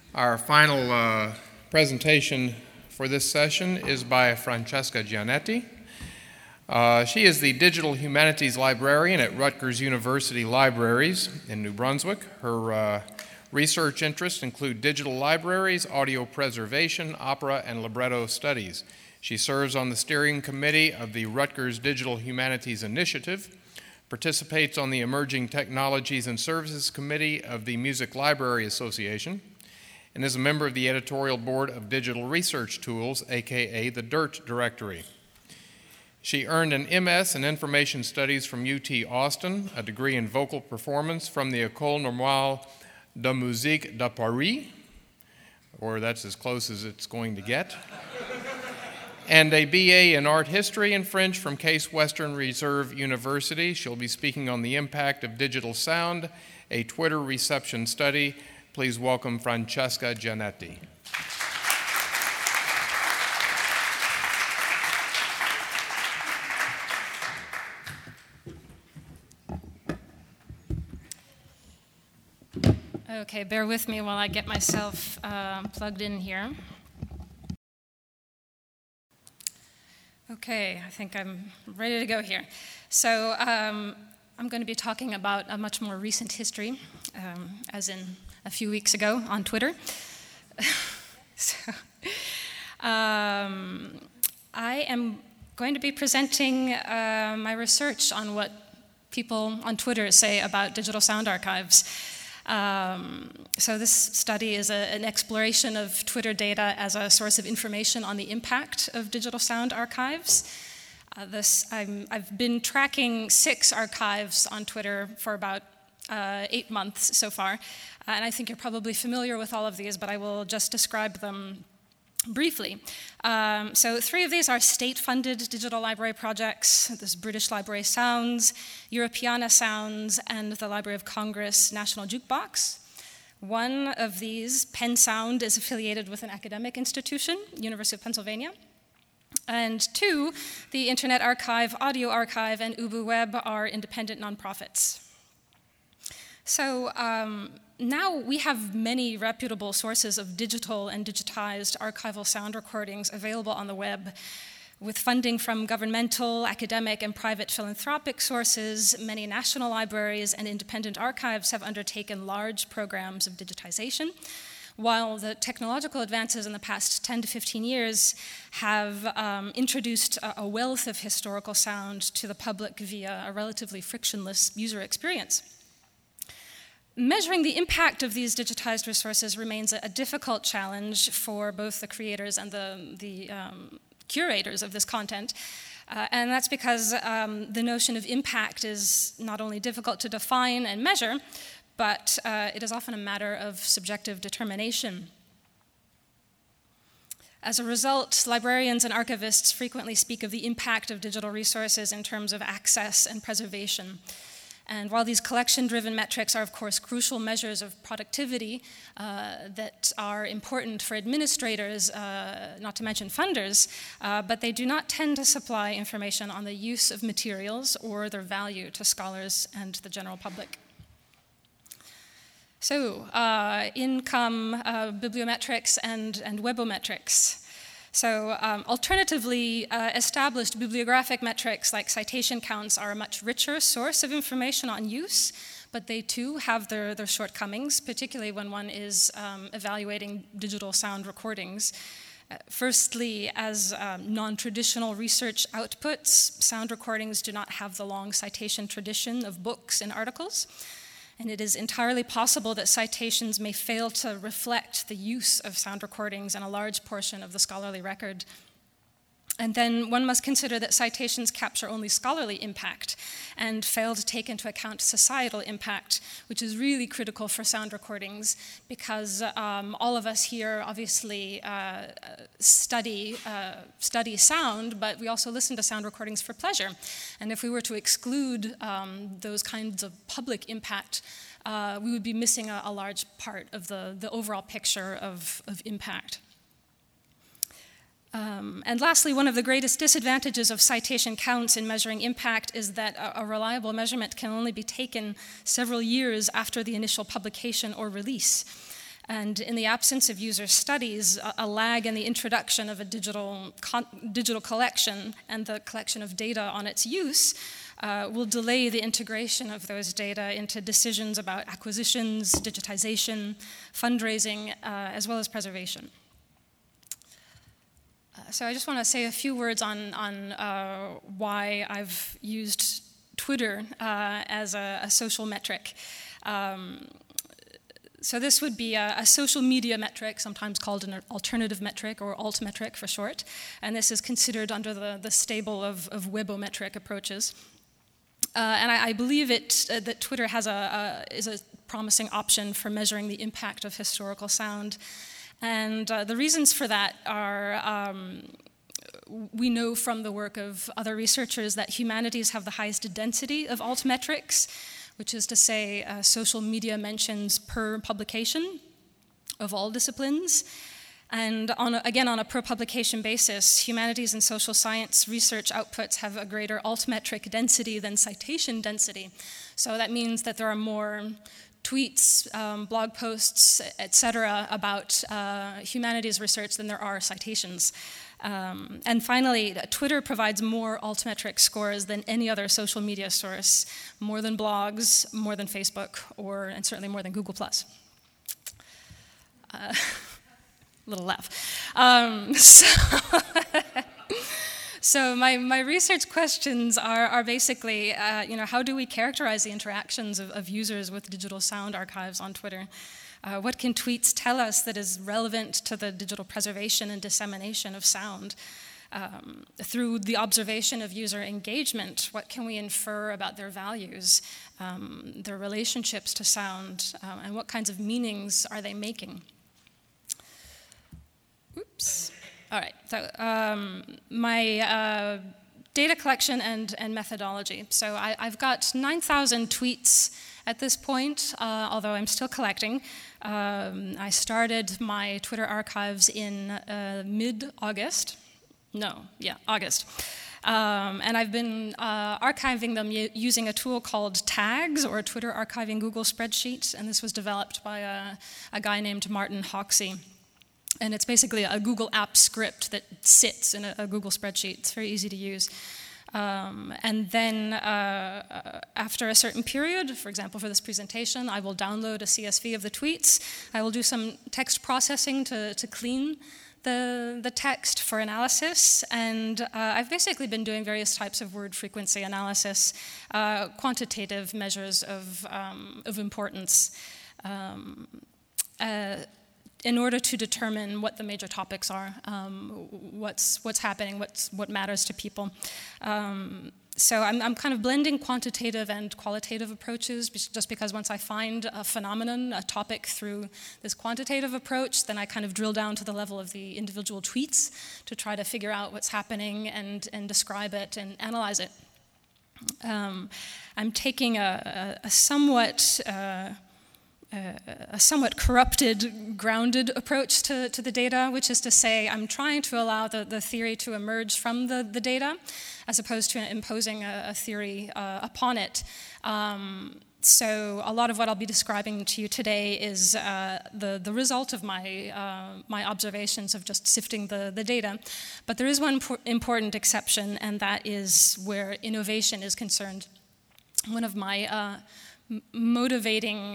Our final presentation for this session is by Francesca Gianetti. She is the Digital Humanities Librarian at Rutgers University Libraries in New Brunswick. Her research interests include digital libraries, audio preservation, opera, and libretto studies. She serves on the steering committee of the Rutgers Digital Humanities Initiative, participates on the Emerging Technologies and Services Committee of the Music Library Association, and is a member of the editorial board of Digital Research Tools, aka the DIRT Directory. She earned an MS in Information Studies from UT Austin, a degree in vocal performance from the École Normale de Musique de Paris, or that's as close as it's going to get, and a BA in Art History and French from Case Western Reserve University. She'll be speaking on the impact of digital sound, a Twitter reception study. Please welcome Francesca Gianetti. Okay, bear with me while I get myself plugged in here. Okay, I think I'm ready to go here. So I'm going to be talking about a much more recent history, as in a few weeks ago on Twitter. I am going to be presenting my research on what people on Twitter say about digital sound archives. So this study is an exploration of Twitter data as a source of information on the impact of digital sound archives. I've been tracking 6 archives on Twitter for about 8 months so far, and I think you're probably familiar with all of these, but I will just describe them briefly. So 3 of these are state-funded digital library projects. This British Library Sounds, Europeana Sounds, and the Library of Congress National Jukebox. 1 of these, Penn Sound, is affiliated with an academic institution, University of Pennsylvania. And 2, the Internet Archive, Audio Archive, and UbuWeb are independent nonprofits. So now we have many reputable sources of digital and digitized archival sound recordings available on the web. With funding from governmental, academic, and private philanthropic sources, many national libraries and independent archives have undertaken large programs of digitization, while the technological advances in the past 10 to 15 years have introduced a wealth of historical sound to the public via a relatively frictionless user experience. Measuring the impact of these digitized resources remains a difficult challenge for both the creators and the curators of this content. And that's because the notion of impact is not only difficult to define and measure, but it is often a matter of subjective determination. As a result, librarians and archivists frequently speak of the impact of digital resources in terms of access and preservation. And while these collection-driven metrics are, of course, crucial measures of productivity that are important for administrators, not to mention funders, but they do not tend to supply information on the use of materials or their value to scholars and the general public. So, in come bibliometrics and webometrics. So alternatively, established bibliographic metrics like citation counts are a much richer source of information on use, but they too have their shortcomings, particularly when one is evaluating digital sound recordings. Firstly, as non-traditional research outputs, sound recordings do not have the long citation tradition of books and articles. And it is entirely possible that citations may fail to reflect the use of sound recordings in a large portion of the scholarly record. And then one must consider that citations capture only scholarly impact and fail to take into account societal impact, which is really critical for sound recordings because all of us here obviously study sound, but we also listen to sound recordings for pleasure. And if we were to exclude those kinds of public impact, we would be missing a large part of the overall picture of impact. And lastly, one of the greatest disadvantages of citation counts in measuring impact is that a reliable measurement can only be taken several years after the initial publication or release. And in the absence of user studies, a lag in the introduction of a digital collection and the collection of data on its use will delay the integration of those data into decisions about acquisitions, digitization, fundraising, as well as preservation. So I just want to say a few words on why I've used Twitter as a social metric. So this would be a social media metric, sometimes called an alternative metric or altmetric for short, and this is considered under the stable of webometric approaches. And I believe that Twitter is a promising option for measuring the impact of historical sound. And the reasons for that are, we know from the work of other researchers that humanities have the highest density of altmetrics, which is to say social media mentions per publication of all disciplines. And again, on a per publication basis, humanities and social science research outputs have a greater altmetric density than citation density. So that means that there are more tweets, blog posts, etc., about humanities research than there are citations. And finally, Twitter provides more altmetric scores than any other social media source, more than blogs, more than Facebook, and certainly more than Google+. Little laugh. So my research questions are basically, how do we characterize the interactions of users with digital sound archives on Twitter? What can tweets tell us that is relevant to the digital preservation and dissemination of sound? Through the observation of user engagement, what can we infer about their values, their relationships to sound, and what kinds of meanings are they making? Oops. All right, so my data collection and methodology. So I've got 9,000 tweets at this point, although I'm still collecting. I started my Twitter archives in mid-August. August. And I've been archiving them using a tool called Tags, or Twitter Archiving Google Spreadsheet, and this was developed by a guy named Martin Hoxie. And it's basically a Google app script that sits in a Google spreadsheet. It's very easy to use. And then after a certain period, for example, for this presentation, I will download a CSV of the tweets. I will do some text processing to clean the text for analysis. And I've basically been doing various types of word frequency analysis, quantitative measures of importance, in order to determine what the major topics are, what's happening, what matters to people. So I'm kind of blending quantitative and qualitative approaches, just because once I find a phenomenon, a topic through this quantitative approach, then I kind of drill down to the level of the individual tweets to try to figure out what's happening and describe it and analyze it. I'm taking a somewhat corrupted, grounded approach to the data, which is to say I'm trying to allow the theory to emerge from the data as opposed to imposing a theory upon it. So a lot of what I'll be describing to you today is the result of my observations of just sifting the data. But there is one important exception, and that is where innovation is concerned. One of my motivating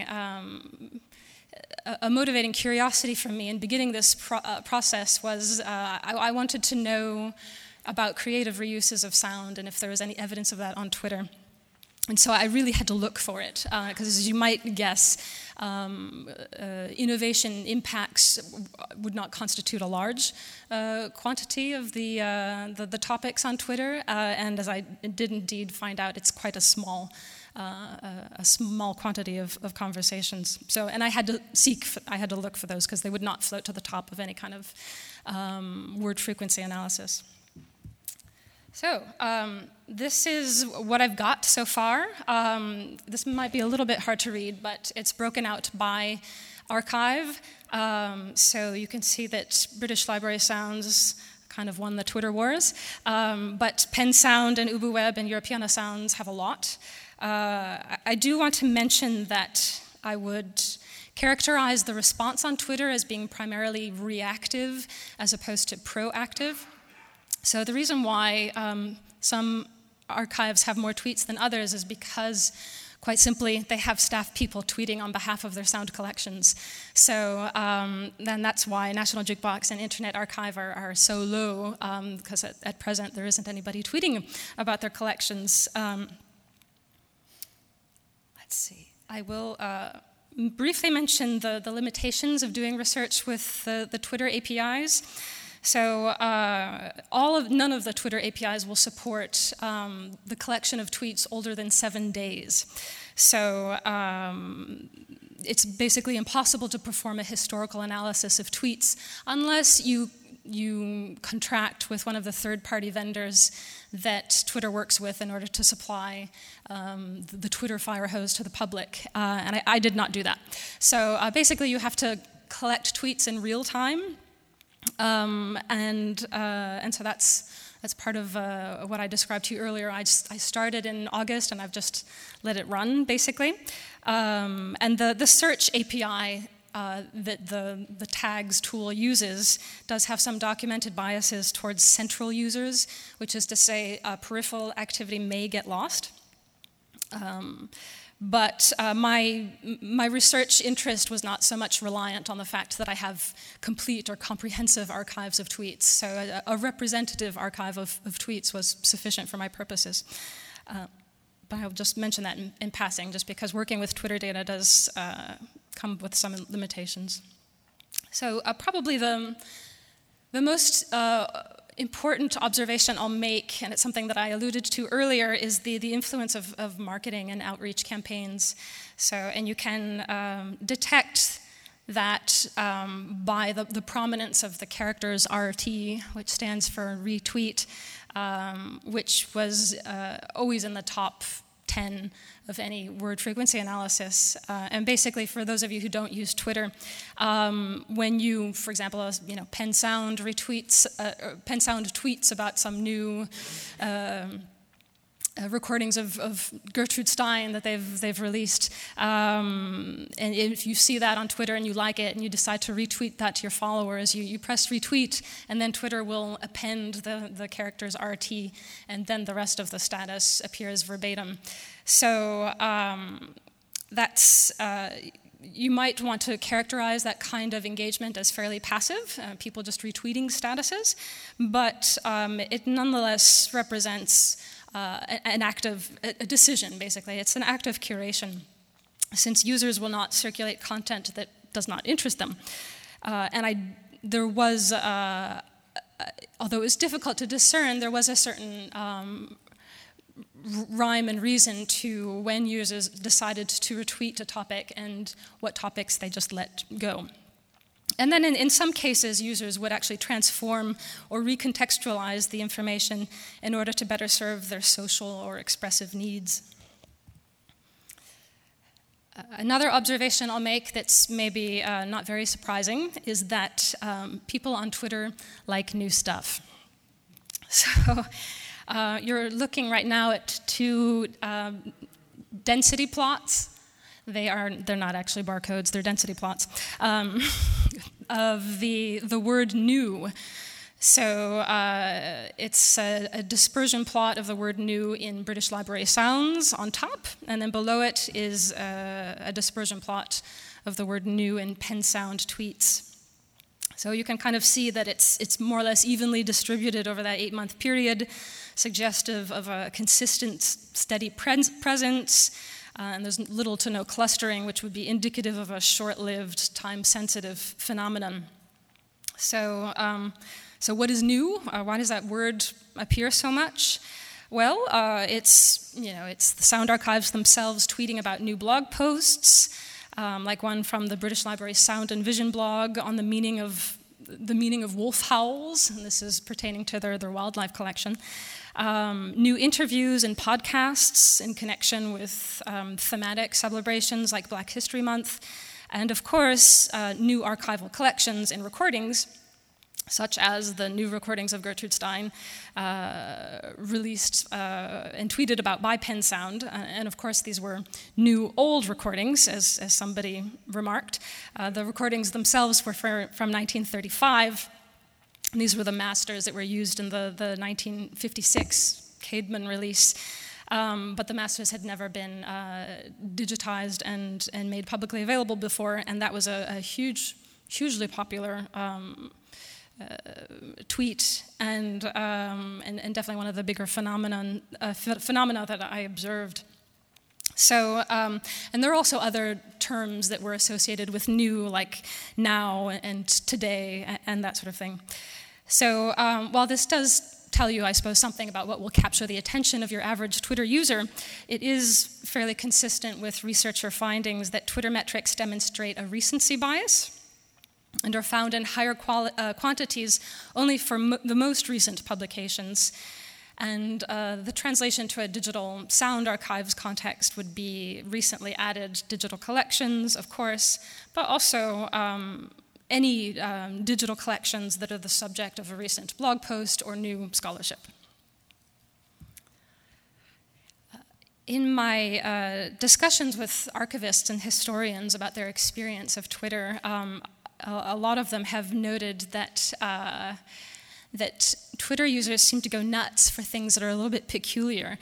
curiosity from me in beginning this process was I wanted to know about creative reuses of sound and if there was any evidence of that on Twitter. And so I really had to look for it, because as you might guess, innovation impacts would not constitute a large quantity of the topics on Twitter, and as I did indeed find out, it's quite a small quantity of conversations. So, and I had to look for those because they would not float to the top of any kind of word frequency analysis. So, this is what I've got so far. This might be a little bit hard to read, but it's broken out by archive. So you can see that British Library Sounds kind of won the Twitter wars, but Penn Sound and UbuWeb and Europeana Sounds have a lot. I do want to mention that I would characterize the response on Twitter as being primarily reactive as opposed to proactive. So the reason why some archives have more tweets than others is because, quite simply, they have staff people tweeting on behalf of their sound collections. So then that's why National Jukebox and Internet Archive are so low, because at present there isn't anybody tweeting about their collections. Let's see. I will briefly mention the limitations of doing research with the Twitter APIs. So none of the Twitter APIs will support the collection of tweets older than 7 days. So it's basically impossible to perform a historical analysis of tweets unless you contract with one of the third-party vendors that Twitter works with in order to supply the Twitter fire hose to the public. And I did not do that. So basically you have to collect tweets in real time. And so that's part of what I described to you earlier. I started in August, and I've just let it run, basically. And the search API that the tags tool uses does have some documented biases towards central users, which is to say peripheral activity may get lost. But my research interest was not so much reliant on the fact that I have complete or comprehensive archives of tweets. So a representative archive of tweets was sufficient for my purposes. But I'll just mention that in passing, just because working with Twitter data does come with some limitations. So probably the most important observation I'll make, and it's something that I alluded to earlier, is the influence of marketing and outreach campaigns. So, and you can detect that by the prominence of the characters RT, which stands for retweet, which was always in the top 10 of any word frequency analysis. And basically, for those of you who don't use Twitter, when you, for example, PennSound retweets, PennSound tweets about some new recordings of Gertrude Stein that they've released, and if you see that on Twitter and you like it and you decide to retweet that to your followers, you press retweet, and then Twitter will append the characters RT, and then the rest of the status appears verbatim. So that's you might want to characterize that kind of engagement as fairly passive, people just retweeting statuses, but it nonetheless represents an act of a decision, basically. It's an act of curation, since users will not circulate content that does not interest them. There was, although it was difficult to discern, there was a certain rhyme and reason to when users decided to retweet a topic and what topics they just let go. And then in some cases, users would actually transform or recontextualize the information in order to better serve their social or expressive needs. Another observation I'll make that's maybe not very surprising is that people on Twitter like new stuff. So you're looking right now at two density plots. They're not actually barcodes, they're density plots, of the word new. So it's a dispersion plot of the word new in British Library Sounds on top, and then below it is a dispersion plot of the word new in PennSound tweets. So you can kind of see that it's more or less evenly distributed over that 8-month period, suggestive of a consistent, steady presence. And there's little to no clustering, which would be indicative of a short-lived, time-sensitive phenomenon. So what is new? Why does that word appear so much? Well, it's the sound archives themselves tweeting about new blog posts, like one from the British Library Sound and Vision blog on the meaning of wolf howls, and this is pertaining to their wildlife collection. New interviews and podcasts in connection with thematic celebrations like Black History Month, and of course, new archival collections and recordings such as the new recordings of Gertrude Stein released and tweeted about by Pensound. And of course, these were new old recordings, as somebody remarked. The recordings themselves were from 1935. And these were the masters that were used in the 1956 Caedmon release. But the masters had never been digitized and made publicly available before, and that was a hugely popular tweet, and definitely one of the bigger phenomena that I observed. So, and there are also other terms that were associated with new, like now and today and that sort of thing. So while this does tell you, I suppose, something about what will capture the attention of your average Twitter user, it is fairly consistent with researcher findings that Twitter metrics demonstrate a recency bias and are found in higher quantities only for the most recent publications. And the translation to a digital sound archives context would be recently added digital collections, of course, but also any digital collections that are the subject of a recent blog post or new scholarship. In my discussions with archivists and historians about their experience of Twitter, a lot of them have noted that that Twitter users seem to go nuts for things that are a little bit peculiar.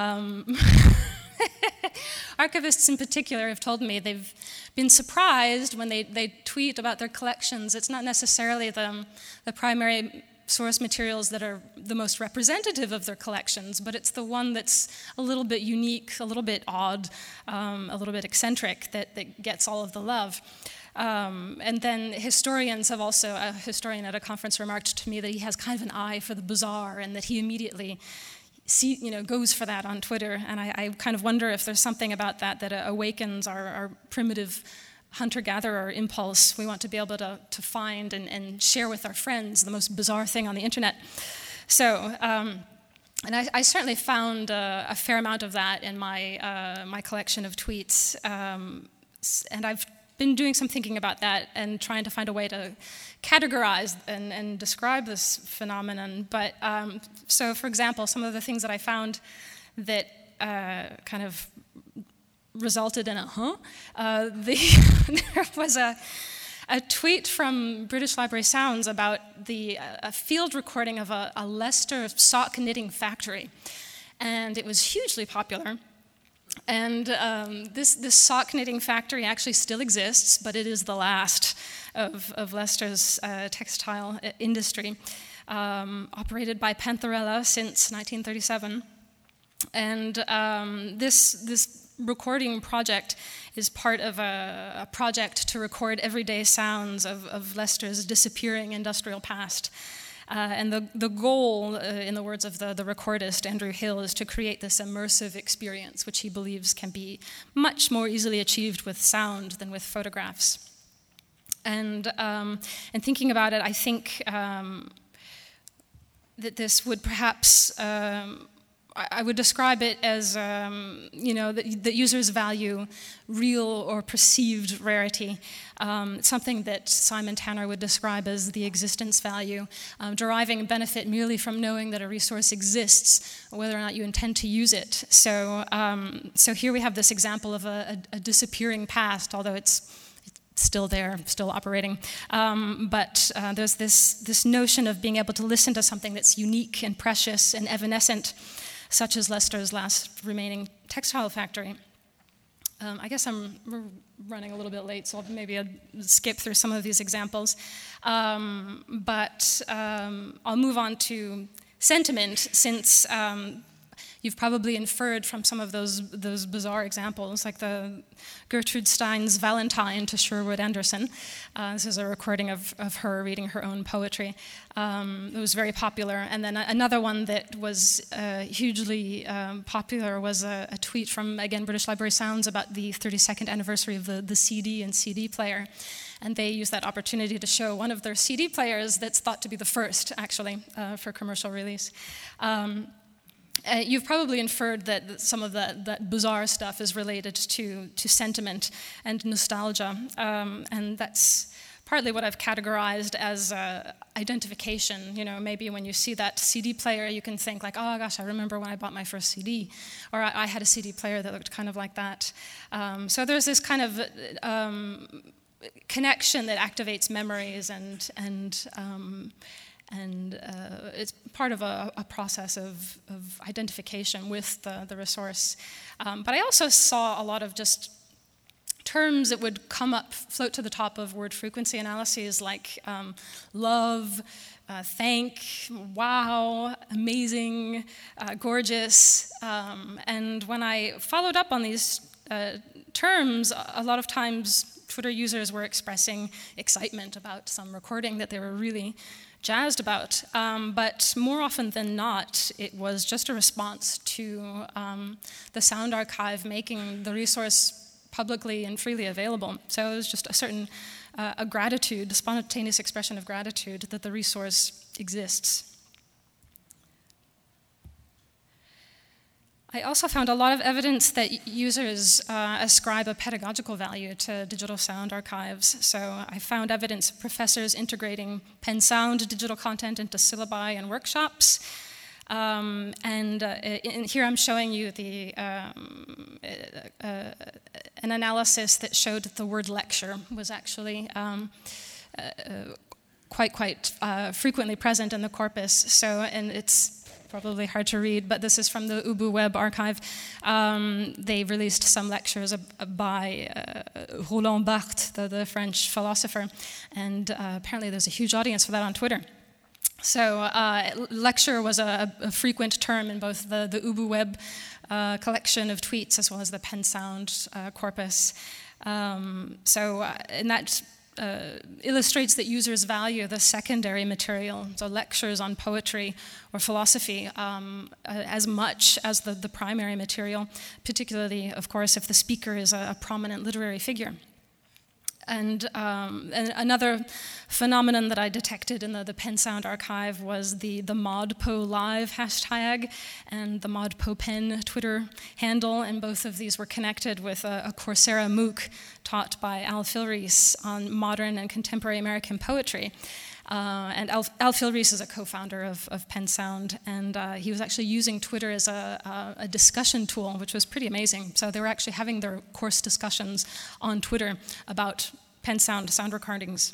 Archivists in particular have told me they've been surprised when they tweet about their collections. It's not necessarily the primary source materials that are the most representative of their collections, but it's the one that's a little bit unique, a little bit odd, a little bit eccentric that gets all of the love. And then historians have also, a historian at a conference remarked to me that he has kind of an eye for the bizarre and that he immediately goes for that on Twitter. And I kind of wonder if there's something about that awakens our primitive hunter-gatherer impulse. We want to be able to find and share with our friends the most bizarre thing on the internet. So, and I certainly found a fair amount of that in my collection of tweets. And I've been doing some thinking about that and trying to find a way to categorize and describe this phenomenon. But so, for example, some of the things that I found that kind of resulted in there was a tweet from British Library Sounds about a field recording of a Leicester sock knitting factory, and it was hugely popular. And this sock knitting factory actually still exists, but it is the last of Leicester's textile industry, operated by Pantherella since 1937. And this recording project is part of a project to record everyday sounds of Leicester's disappearing industrial past. And the goal, in the words of the recordist, Andrew Hill, is to create this immersive experience, which he believes can be much more easily achieved with sound than with photographs. And thinking about it, I think that this would perhaps, I would describe it as, that users value real or perceived rarity, something that Simon Tanner would describe as the existence value, deriving benefit merely from knowing that a resource exists, whether or not you intend to use it. So here we have this example of a disappearing past, although it's still there, still operating. But there's this notion of being able to listen to something that's unique and precious and evanescent, such as Leicester's last remaining textile factory. I guess we're running a little bit late, so maybe I'll skip through some of these examples. But I'll move on to sentiment, since you've probably inferred from some of those bizarre examples, like the Gertrude Stein's Valentine to Sherwood Anderson. This is a recording of her reading her own poetry. It was very popular. And then another one that was hugely popular was a tweet from, again, British Library Sounds about the 32nd anniversary of the CD and CD player. And they used that opportunity to show one of their CD players that's thought to be the first, actually, for commercial release. You've probably inferred that some of that bizarre stuff is related to sentiment and nostalgia, and that's partly what I've categorized as identification. You know, maybe when you see that CD player, you can think like, oh gosh, I remember when I bought my first CD, or I had a CD player that looked kind of like that. So there's this kind of connection that activates memories, and it's part of a process of identification with the resource. But I also saw a lot of just terms that would come up, float to the top of word frequency analyses, like love, thank, wow, amazing, gorgeous. And when I followed up on these terms, a lot of times Twitter users were expressing excitement about some recording that they were really jazzed about. But more often than not, it was just a response to the Sound Archive making the resource publicly and freely available. So it was just a certain a gratitude, a spontaneous expression of gratitude that the resource exists. I also found a lot of evidence that users ascribe a pedagogical value to digital sound archives. So I found evidence of professors integrating Penn Sound digital content into syllabi and workshops. And here I'm showing you an analysis that showed that the word lecture was actually quite frequently present in the corpus. So, and it's probably hard to read, but this is from the Ubu Web Archive. They released some lectures by Roland Barthes, the French philosopher, and apparently there's a huge audience for that on Twitter. So lecture was a frequent term in both the Ubu Web collection of tweets as well as the Penn Sound corpus. And that illustrates that users value the secondary material, so lectures on poetry or philosophy, as much as the primary material, particularly, of course, if the speaker is a prominent literary figure. And another phenomenon that I detected in the Penn Sound archive was the ModPoLive hashtag and the ModPoPenn Twitter handle, and both of these were connected with a Coursera MOOC taught by Al Filreis on modern and contemporary American poetry. And Al Filreis is a co-founder of Penn Sound, and he was actually using Twitter as a discussion tool, which was pretty amazing. So they were actually having their course discussions on Twitter about Penn Sound sound recordings.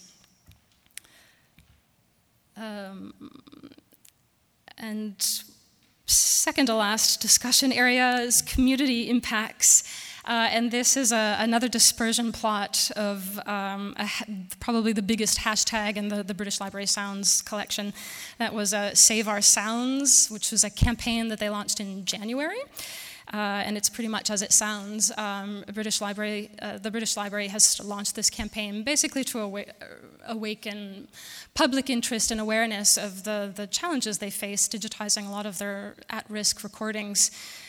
And second to last discussion area is community impacts. And this is another dispersion plot of probably the biggest hashtag in the British Library Sounds collection. That was Save Our Sounds, which was a campaign that they launched in January. And it's pretty much as it sounds. The British Library has launched this campaign basically to awaken public interest and awareness of the challenges they face digitizing a lot of their at-risk recordings.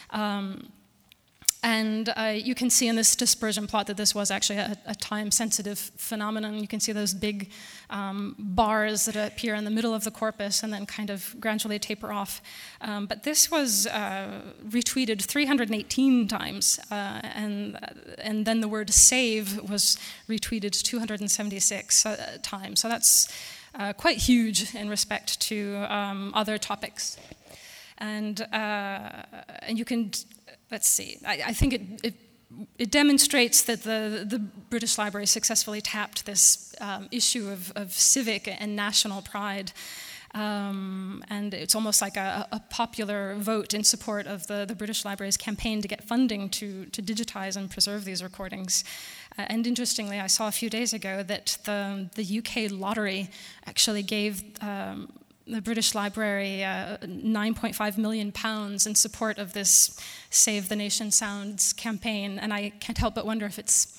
And you can see in this dispersion plot that this was actually a time-sensitive phenomenon. You can see those big bars that appear in the middle of the corpus and then kind of gradually taper off. But this was retweeted 318 times, and then the word save was retweeted 276 times. So that's quite huge in respect to other topics. And you can... Let's see. I think it demonstrates that the British Library successfully tapped this issue of civic and national pride, and it's almost like a popular vote in support of the British Library's campaign to get funding to digitize and preserve these recordings. And interestingly, I saw a few days ago that the UK lottery actually gave the British Library £9.5 million in support of this Save the Nation Sounds campaign, and I can't help but wonder if it's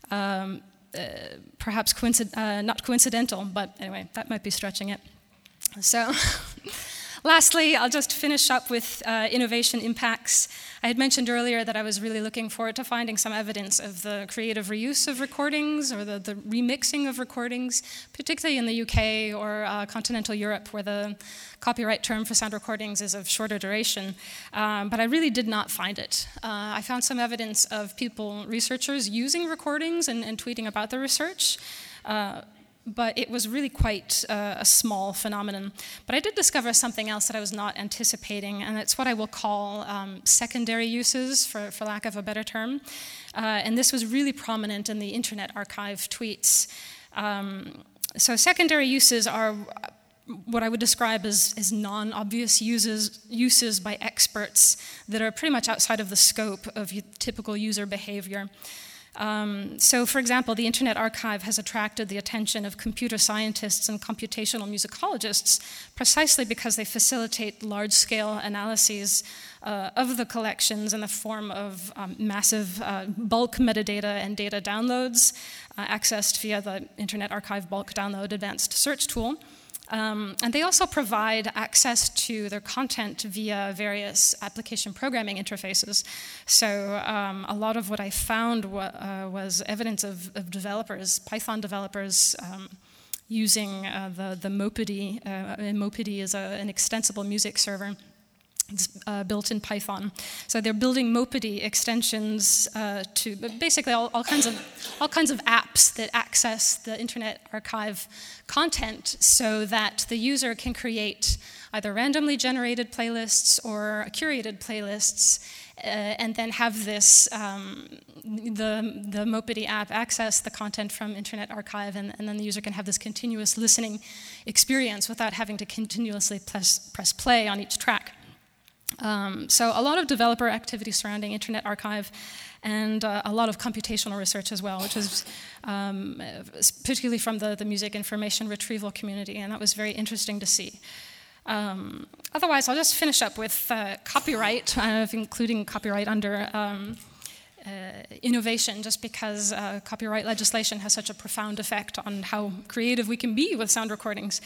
perhaps not coincidental, but anyway, that might be stretching it. So, lastly, I'll just finish up with innovation impacts. I had mentioned earlier that I was really looking forward to finding some evidence of the creative reuse of recordings or the remixing of recordings, particularly in the UK or continental Europe, where the copyright term for sound recordings is of shorter duration. But I really did not find it. I found some evidence of researchers using recordings and tweeting about their research. but it was really quite a small phenomenon. But I did discover something else that I was not anticipating, and it's what I will call secondary uses, for lack of a better term. And this was really prominent in the Internet Archive tweets. So secondary uses are what I would describe as non-obvious uses by experts that are pretty much outside of the scope of typical user behavior. So, for example, the Internet Archive has attracted the attention of computer scientists and computational musicologists precisely because they facilitate large-scale analyses of the collections in the form of massive bulk metadata and data downloads accessed via the Internet Archive bulk download advanced search tool. And they also provide access to their content via various application programming interfaces. So a lot of what I found was evidence of developers, Python developers, using the Mopedy. Mopedy is an extensible music server. It's built in Python. So they're building Mopedy extensions to basically all kinds of apps that access the Internet Archive content so that the user can create either randomly generated playlists or curated playlists and then have this, the Mopedy app access the content from Internet Archive, and then the user can have this continuous listening experience without having to continuously press play on each track. So a lot of developer activity surrounding Internet Archive and a lot of computational research as well, which is particularly from the music information retrieval community, and that was very interesting to see. Otherwise, I'll just finish up with copyright, including copyright under innovation, just because copyright legislation has such a profound effect on how creative we can be with sound recordings.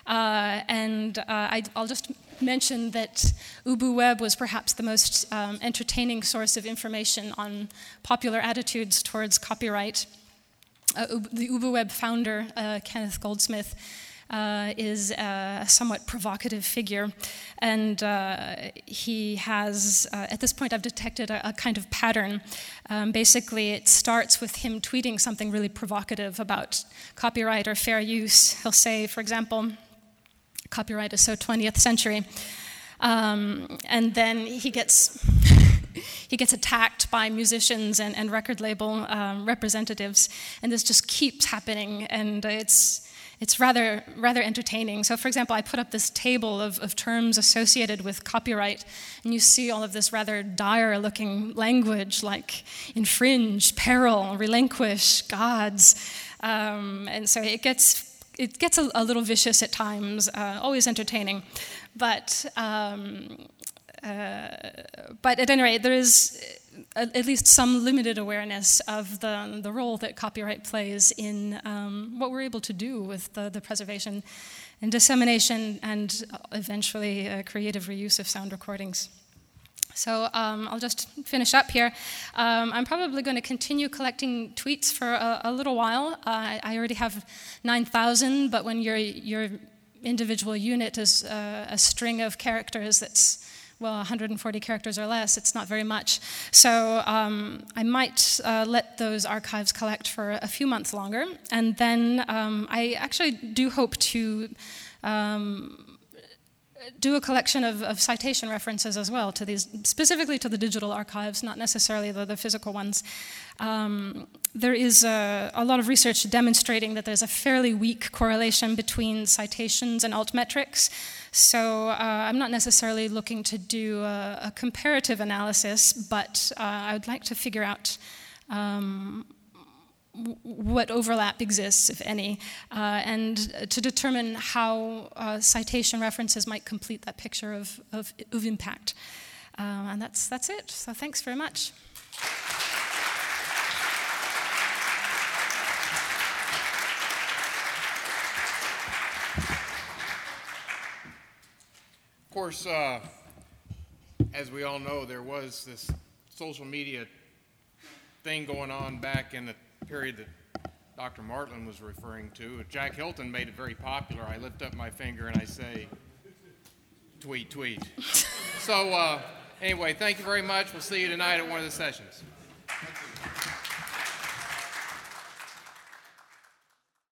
I'll just mention that UbuWeb was perhaps the most entertaining source of information on popular attitudes towards copyright. The UbuWeb founder, Kenneth Goldsmith, is a somewhat provocative figure, and he has, at this point I've detected a kind of pattern. Basically it starts with him tweeting something really provocative about copyright or fair use. He'll say, for example, copyright is so 20th century, and then he gets attacked by musicians and record label representatives, and this just keeps happening, and it's rather entertaining. So, for example, I put up this table of terms associated with copyright, and you see all of this rather dire-looking language like infringe, peril, relinquish, gods, and so it gets a little vicious at times, always entertaining, but at any rate, there is at least some limited awareness of the role that copyright plays in what we're able to do with the preservation and dissemination and eventually creative reuse of sound recordings. So I'll just finish up here. I'm probably going to continue collecting tweets for a little while. I already have 9,000, but when your individual unit is a string of characters that's, well, 140 characters or less, it's not very much. So I might let those archives collect for a few months longer, and then I actually do hope to do a collection of citation references as well to these, specifically to the digital archives, not necessarily the physical ones. There is a lot of research demonstrating that there's a fairly weak correlation between citations and altmetrics. So I'm not necessarily looking to do a comparative analysis, but I would like to figure out what overlap exists, if any, and to determine how citation references might complete that picture of impact. And that's it. So thanks very much. Of course, as we all know, there was this social media thing going on back in the period that Dr. Martland was referring to. Jack Hilton made it very popular. I lift up my finger and I say, tweet, tweet. So anyway, thank you very much. We'll see you tonight at one of the sessions.